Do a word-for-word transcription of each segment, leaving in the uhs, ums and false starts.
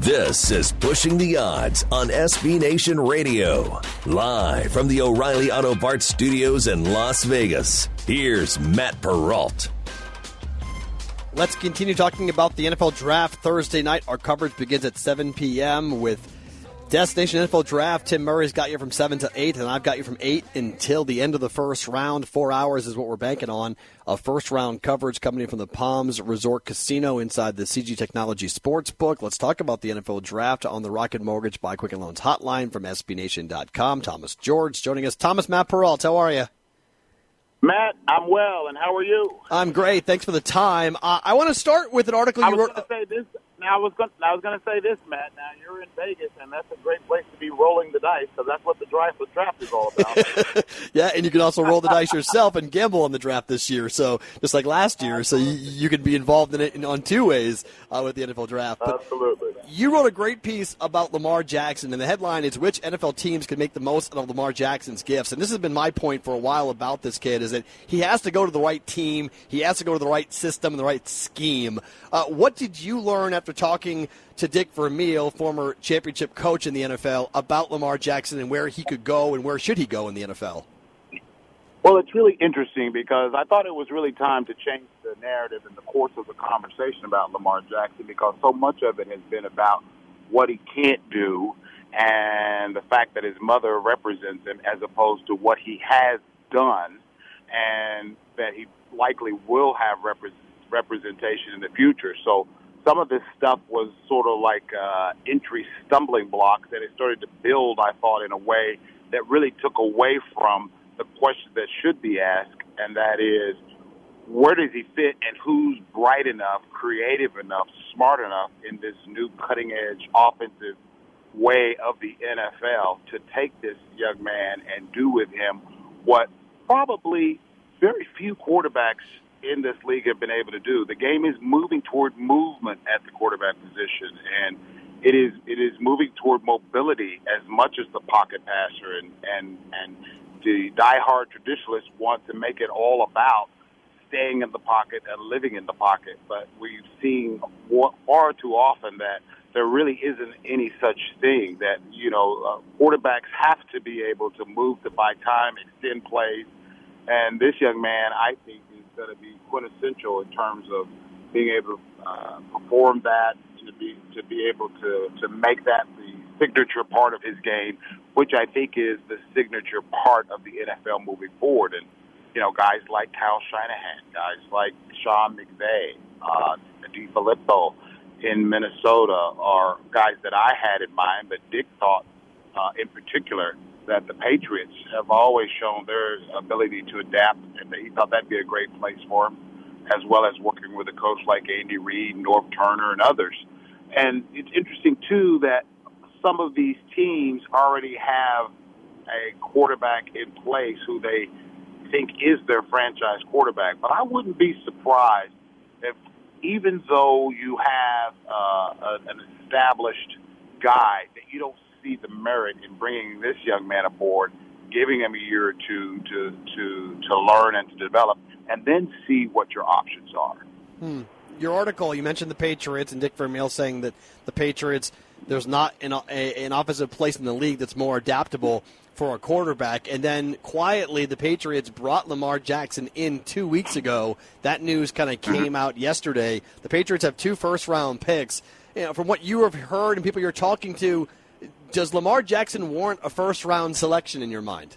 This is Pushing the Odds on S B Nation Radio. Live from the O'Reilly Auto Parts Studios in Las Vegas. Here's Matt Perrault. Let's continue talking about the N F L Draft Thursday night. Our coverage begins at seven p.m. with Destination N F L Draft. Tim Murray's got you from seven to eight, and I've got you from eight until the end of the first round. Four hours is what we're banking on. A first-round coverage coming in from the Palms Resort Casino inside the C G Technology Sportsbook. Let's talk about the N F L Draft on the Rocket Mortgage by Quicken Loans hotline from S B Nation dot com. Thomas George joining us. Thomas, Matt Perrault, how are you? Matt, I'm well, and how are you? I'm great. Thanks for the time. Uh, I want to start with an article you I was wrote. Gonna say this. Now I was going. I was going to say this, Matt. Now you're in Vegas, and that's a great place to be rolling the dice, because that's what the draft, the draft is all about. Yeah, and you can also roll the dice yourself and gamble on the draft this year. So just like last year, Absolutely. so you, you can be involved in it in, on two ways uh, with the N F L Draft. But Absolutely. You wrote a great piece about Lamar Jackson, and the headline is which N F L teams can make the most out of Lamar Jackson's gifts. And this has been my point for a while about this kid, is that he has to go to the right team, he has to go to the right system and the right scheme. Uh, what did you learn after talking to Dick Vermeil, former championship coach in the N F L, about Lamar Jackson and where he could go and where should he go in the N F L? Well, it's really interesting because I thought it was really time to change the narrative in the course of the conversation about Lamar Jackson, because so much of it has been about what he can't do and the fact that his mother represents him, as opposed to what he has done and that he likely will have repre- representation in the future. So some of this stuff was sort of like uh, entry stumbling blocks that it started to build, I thought, in a way that really took away from the question that should be asked, and that is, where does he fit and who's bright enough, creative enough, smart enough in this new cutting-edge offensive way of the N F L to take this young man and do with him what probably very few quarterbacks in this league have been able to do. The game is moving toward movement at the quarterback position, and it is it is moving toward mobility as much as the pocket passer, and and and the diehard traditionalists want to make it all about staying in the pocket and living in the pocket. But we've seen far too often that there really isn't any such thing, that, you know, uh, quarterbacks have to be able to move to buy time, extend plays. And this young man, I think, is going to be quintessential in terms of being able to uh, perform that, to be to be able to, to make that the signature part of his game, which I think is the signature part of the N F L moving forward. And, you know, guys like Kyle Shanahan, guys like Sean McVay, uh, DeFilippo in Minnesota are guys that I had in mind, but Dick thought uh, in particular that the Patriots have always shown their ability to adapt, and he thought that'd be a great place for him, as well as working with a coach like Andy Reid, Norv Turner, and others. And it's interesting, too, that some of these teams already have a quarterback in place who they think is their franchise quarterback. But I wouldn't be surprised if, even though you have uh, an established guy, that you don't see the merit in bringing this young man aboard, giving him a year or two to to to learn and to develop, and then see what your options are. Hmm. Your article, you mentioned the Patriots and Dick Vermeil saying that the Patriots, there's not an, a, an offensive place in the league that's more adaptable for a quarterback. And then quietly, the Patriots brought Lamar Jackson in two weeks ago. That news kind of came out yesterday. The Patriots have two first-round picks. You know, from what you have heard and people you're talking to, does Lamar Jackson warrant a first-round selection in your mind?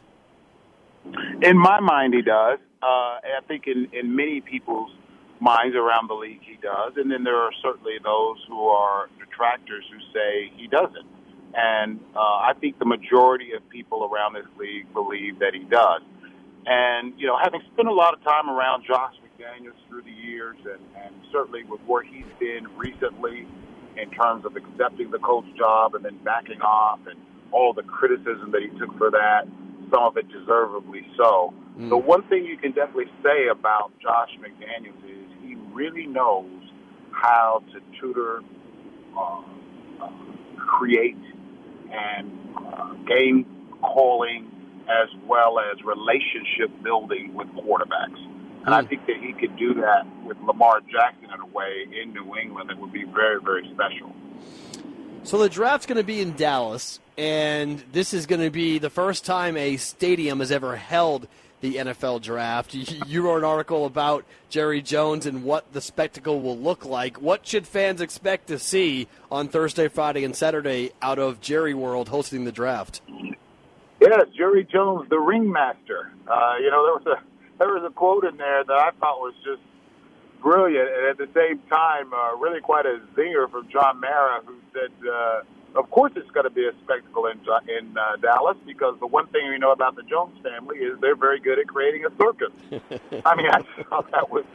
In my mind, he does. Uh, I think in, in many people's minds around the league, he does. And then there are certainly those who are detractors who say he doesn't. And uh, I think the majority of people around this league believe that he does. And, you know, having spent a lot of time around Josh McDaniels through the years, and, and certainly with where he's been recently in terms of accepting the coach job and then backing off, and all the criticism that he took for that, some of it deservedly so. Mm. So one thing you can definitely say about Josh McDaniels is he really knows how to tutor, uh, uh, create, and uh, game calling, as well as relationship building with quarterbacks. And mm. I think that he could do that with Lamar Jackson in a way in New England that would be very, very special. So the draft's going to be in Dallas, and this is going to be the first time a stadium has ever held the N F L draft. You wrote an article about Jerry Jones and what the spectacle will look like. What should fans expect to see on Thursday, Friday, and Saturday out of Jerry World hosting the draft? Yes, Jerry Jones, the ringmaster. Uh, you know, there was a there was a quote in there that I thought was just brilliant, and at the same time, uh, really quite a zinger from John Mara, who said, uh, of course it's going to be a spectacle in in uh, Dallas, because the one thing we know about the Jones family is they're very good at creating a circus. I mean, I just thought that was,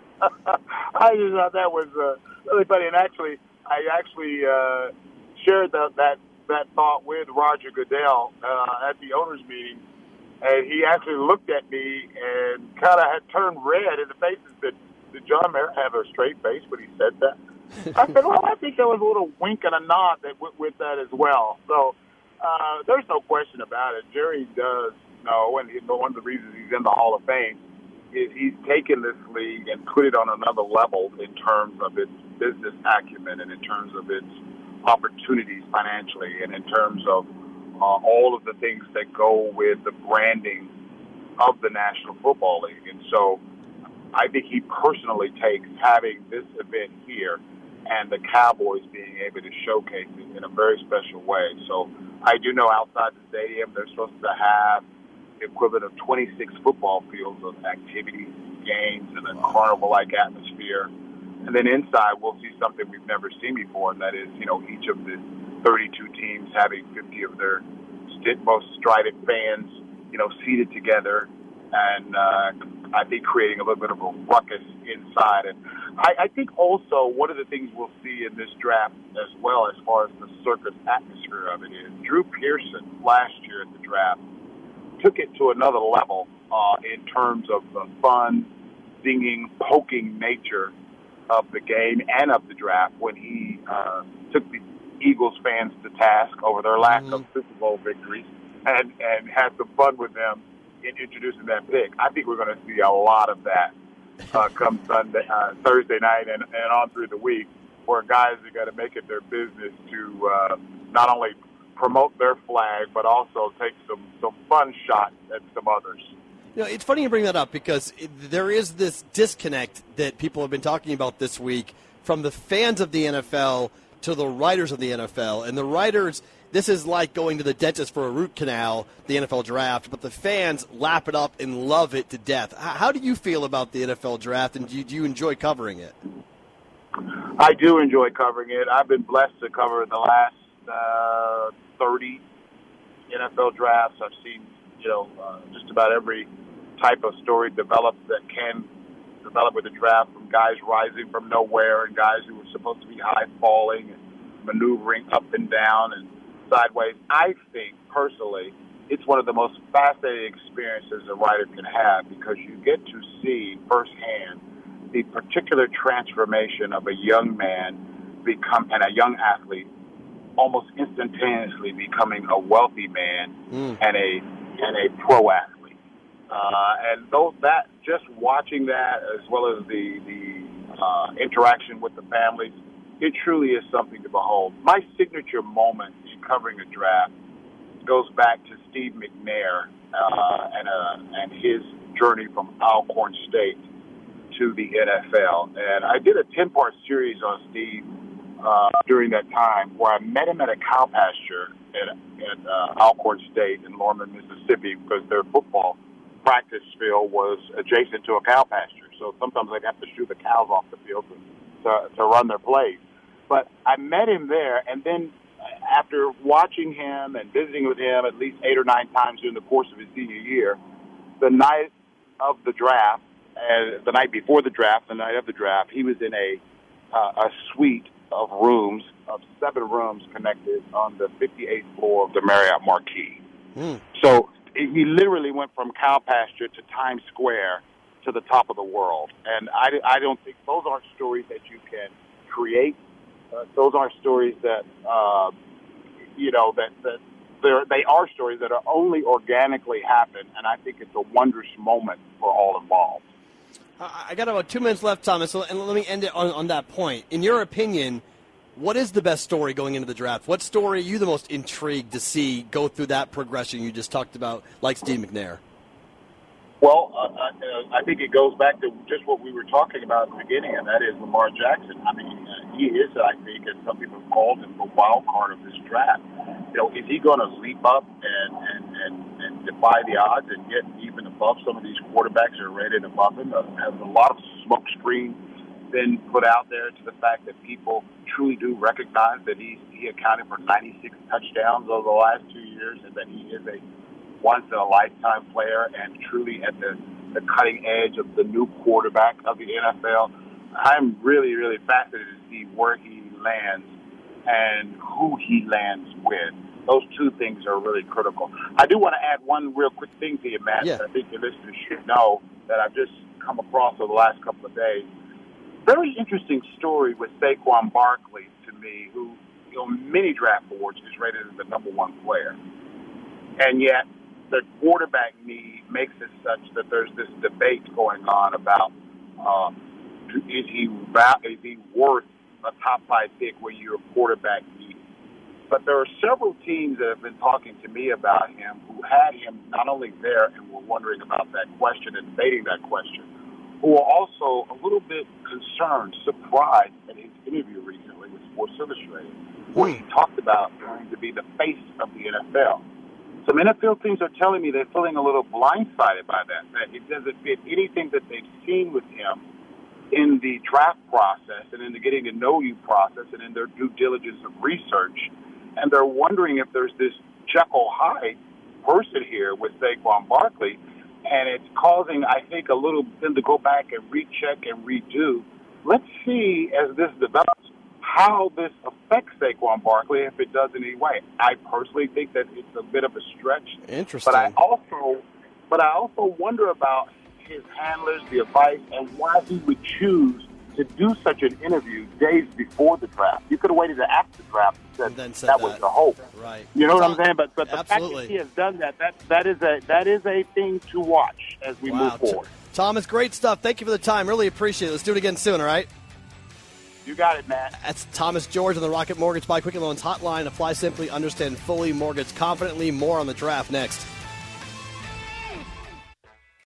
I just thought that was uh, really funny, and actually, I actually uh, shared that, that, that thought with Roger Goodell uh, at the owners' meeting, and he actually looked at me and kind of had turned red in the face and said, did John Mara have a straight face when he said that? I said, well, I think there was a little wink and a nod that w- with that as well. So uh, there's no question about it. Jerry does know, and he, one of the reasons he's in the Hall of Fame is he's taken this league and put it on another level in terms of its business acumen and in terms of its opportunities financially and in terms of uh, all of the things that go with the branding of the National Football League. And so I think he personally takes having this event here and the Cowboys being able to showcase it in a very special way. So I do know outside the stadium they're supposed to have the equivalent of twenty-six football fields of activities, games, and a carnival-like atmosphere. And then inside we'll see something we've never seen before, and that is, you know, each of the thirty-two teams having fifty of their most strident fans, you know, seated together and uh, I think creating a little bit of a ruckus inside. And I, I think also one of the things we'll see in this draft as well as far as the circus atmosphere of it is Drew Pearson last year at the draft took it to another level uh, in terms of the fun, singing, poking nature of the game and of the draft when he uh, took the Eagles fans to task over their lack mm-hmm. of Super Bowl victories and, and had some fun with them in introducing that pick. I think we're going to see a lot of that uh, come Sunday, uh, Thursday night and, and on through the week, where guys are going to make it their business to uh, not only promote their flag, but also take some, some fun shots at some others. You know, it's funny you bring that up because it, there is this disconnect that people have been talking about this week from the fans of the N F L to the writers of the N F L. And the writers, this is like going to the dentist for a root canal, the N F L draft, but the fans lap it up and love it to death. How do you feel about the N F L draft, and do you, do you enjoy covering it? I do enjoy covering it. I've been blessed to cover the last uh, thirty N F L drafts. I've seen, you know, uh, just about every type of story develop that can develop with the draft, from guys rising from nowhere and guys who were supposed to be high falling and maneuvering up and down and sideways. I think, personally, it's one of the most fascinating experiences a writer can have because you get to see firsthand the particular transformation of a young man become and a young athlete almost instantaneously becoming a wealthy man mm. and a and a pro athlete. Uh, and those that just watching that, as well as the the uh, interaction with the families, it truly is something to behold. My signature moment in covering a draft goes back to Steve McNair uh, and uh, and his journey from Alcorn State to the N F L. And I did a ten-part series on Steve uh, during that time, where I met him at a cow pasture at, at uh, Alcorn State in Lorman, Mississippi, because their football practice field was adjacent to a cow pasture. So sometimes they'd have to shoo the cows off the field to, to, to run their plays. But I met him there, and then after watching him and visiting with him at least eight or nine times during the course of his senior year, the night of the draft, uh, the night before the draft, the night of the draft, he was in a uh, a suite of rooms, of seven rooms connected on the fifty-eighth floor of the Marriott Marquis. Mm. So he literally went from cow pasture to Times Square to the top of the world. And I, I don't think those aren't stories that you can create. Uh, those aren't stories that, uh, you know, that, that they're, they are stories that are only organically happen. And I think it's a wondrous moment for all involved. I got about two minutes left, Thomas, and let me end it on, on that point. In your opinion, What is the best story going into the draft? What story are you the most intrigued to see go through that progression you just talked about, like Steve McNair? Well, uh, uh, I think it goes back to just what we were talking about at the beginning, and that is Lamar Jackson. I mean, uh, he is, I think, as some people have called him, the wild card of this draft. You know, is he going to leap up and, and, and, and defy the odds and get even above some of these quarterbacks that are rated above him? Uh, has a lot of smoke screen been put out there to the fact that people truly do recognize that he, he accounted for ninety-six touchdowns over the last two years and that he is a once-in-a-lifetime player and truly at the, the cutting edge of the new quarterback of the N F L. I'm really, really fascinated to see where he lands and who he lands with. Those two things are really critical. I do want to add one real quick thing to you, Matt, yeah. that I think your listeners should know that I've just come across over the last couple of days. Very interesting story with Saquon Barkley to me, who, you know, many draft boards is rated as the number one player. And yet, the quarterback need makes it such that there's this debate going on about uh, is he is he worth a top five pick when you're a quarterback need? But there are several teams that have been talking to me about him who had him not only there and were wondering about that question and debating that question, who are also a little bit concerned, surprised at his interview recently with Sports Illustrated, where he talked about going to be the face of the N F L. Some N F L teams are telling me they're feeling a little blindsided by that, that it doesn't fit anything that they've seen with him in the draft process and in the getting to know you process and in their due diligence of research. And they're wondering if there's this Jekyll Hyde person here with Saquon Barkley, and it's causing, I think, a little them to go back and recheck and redo. Let's see, as this develops, how this affects Saquon Barkley, if it does in any way. I personally think that it's a bit of a stretch. Interesting. But I also, but I also wonder about his handlers, the advice, and why he would choose to do such an interview days before the draft. You could have waited to after the draft and said, and then said that, that was the hope. Right. You know Tom, what I'm saying? But but the absolutely. fact that he has done that, that that is a that is a thing to watch as we wow. move forward. Thomas, great stuff. Thank you for the time. Really appreciate it. Let's do it again soon, all right? You got it, Matt. That's Thomas George on the Rocket Mortgage by Quicken Loans hotline. Apply simply, understand fully, mortgage confidently. More on the draft next.